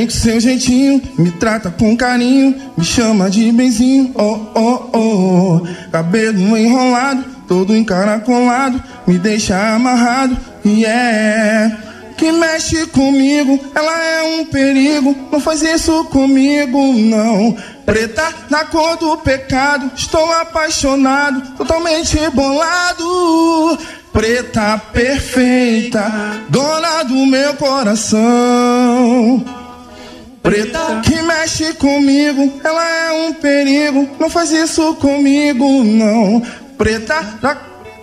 vem com seu jeitinho, me trata com carinho, me chama de benzinho, oh, oh, oh. Cabelo enrolado, todo encaracolado, me deixa amarrado, yeah. Que mexe comigo, ela é um perigo, não faz isso comigo, não. Preta na cor do pecado, estou apaixonado, totalmente bolado. Preta perfeita, dona do meu coração. Preta que mexe comigo, ela é um perigo, não faz isso comigo, não. Preta na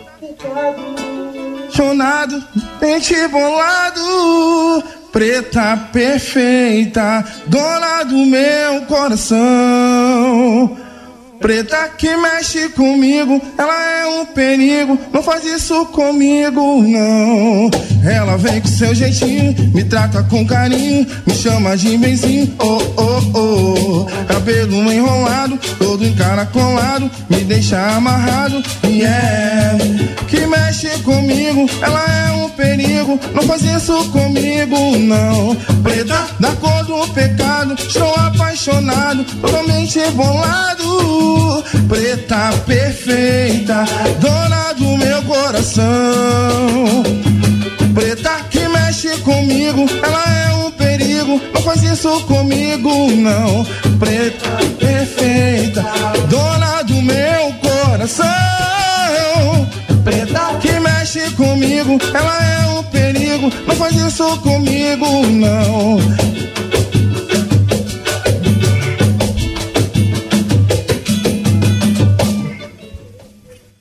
apaixonado, mente bolado. Preta perfeita, dona do meu coração. Preta que mexe comigo, ela é um perigo, não faz isso comigo, não. Ela vem com seu jeitinho, me trata com carinho, me chama de benzinho, oh, oh, oh. Cabelo enrolado, todo encaracolado, me deixa amarrado, yeah. Que mexe comigo, ela é um perigo, não faz isso comigo, não. Preta da cor do pecado, estou apaixonado, totalmente bolado. Preta perfeita, dona do meu coração. Preta que mexe comigo, ela é um perigo, não faz isso comigo, não. Preta perfeita, dona do meu coração. Preta que mexe comigo, ela é um perigo, não faz isso comigo, não.